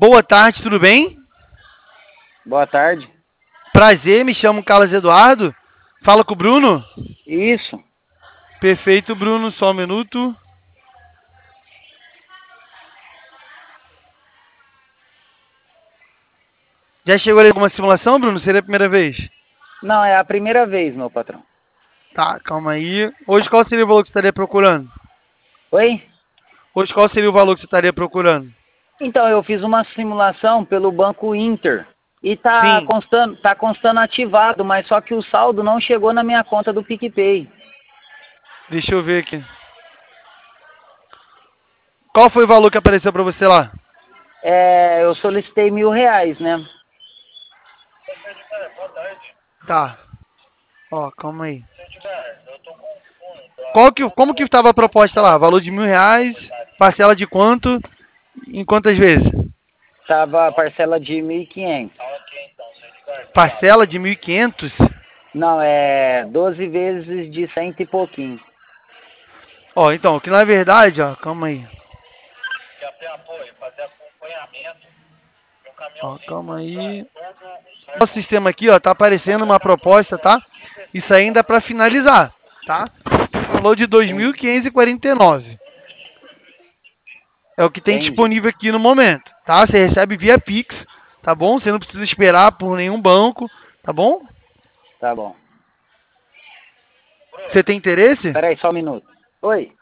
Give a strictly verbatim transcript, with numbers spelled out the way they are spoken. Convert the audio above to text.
Boa tarde, tudo bem? Boa tarde. Prazer, me chamo Carlos Eduardo. Fala com o Bruno? Isso. Perfeito, Bruno, só um minuto. Já chegou ali alguma simulação, Bruno? Seria a primeira vez? Não, é a primeira vez, meu patrão. Tá, calma aí. Hoje qual seria o valor que você estaria procurando? Oi? Hoje qual seria o valor que você estaria procurando? Então, eu fiz uma simulação pelo Banco Inter. E tá Sim, constando, tá constando ativado, mas só que o saldo não chegou na minha conta do PicPay. deixa eu ver aqui. Qual foi o valor que apareceu pra você lá? É, eu solicitei mil reais, né? Tá. Ó, calma aí. Qual que, como que estava a proposta lá? Valor de mil reais, parcela de quanto? Em quantas vezes? Tava a parcela de mil e quinhentos. Parcela de mil e quinhentos? Não, é doze vezes de cento e pouquinho. Ó, então, que na verdade, ó, calma aí. Ó, calma aí. O sistema aqui, ó, tá aparecendo uma proposta, tá? Isso ainda é para finalizar, tá? Valor de dois mil Sim, quinhentos e e quarenta e nove. É o que tem entendi. disponível aqui no momento, tá? Você recebe via Pix, tá bom? Você não precisa esperar por nenhum banco, tá bom? Tá bom. Você tem interesse? Espera aí, só um minuto. Oi?